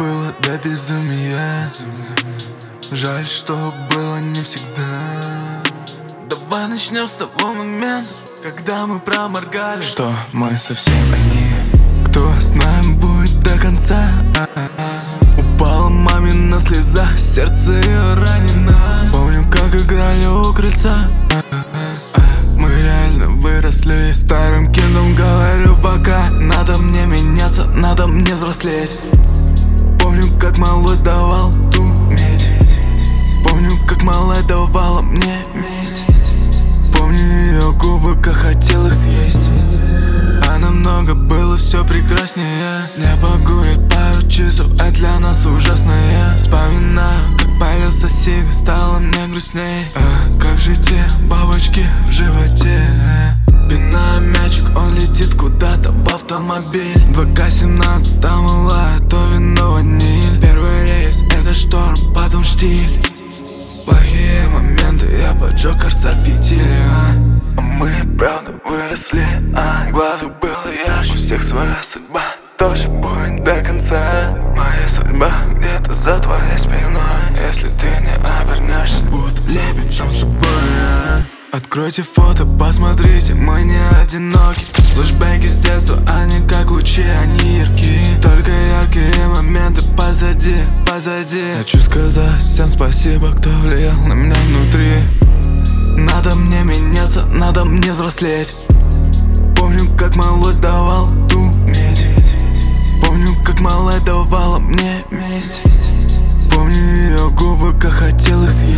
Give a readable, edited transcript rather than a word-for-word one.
было до безумия. Жаль, что было не всегда. Давай начнем с того момента, когда мы проморгали, что мы совсем одни. Кто с нами будет до конца? Упала мамина слеза, сердце ее ранено. Помню, как играли у крыльца. Мы реально выросли. Старым кентом говорю пока. Надо мне меняться, надо мне взрослеть. Помню, как малой сдавал ту медь. Помню, как малая давала мне месть. Помню ее губы, как хотел их съесть. А намного было все прекраснее. Не погулять пару часов, это для нас ужасное. Вспоминаю, как палился сига, стало мне грустней. Как же те бабочки в животе. Пинаю мячик, он летит куда-то в автомобиль. 2К17, там лая, то вино ваниль. Первый рейс, это шторм, потом штиль. Плохие моменты, я поджег корсар фитили. Мы правда выросли, глазу было ярче. У всех своя судьба, тоже будет до конца. Моя судьба где-то за твоей спиной. Если ты не обернешься, будет лебедь сам собой. Откройте фото, посмотрите, мы не одиноки. Флэшбэки с детства, они как лучи, они яркие. Только яркие моменты позади, позади. Хочу сказать всем спасибо, кто влиял на меня внутри. Надо мне меняться, надо мне взрослеть. Помню, как малой сдавал ту медь. Помню, как малая давала мне месть. Помню ее губы, как хотел их съесть.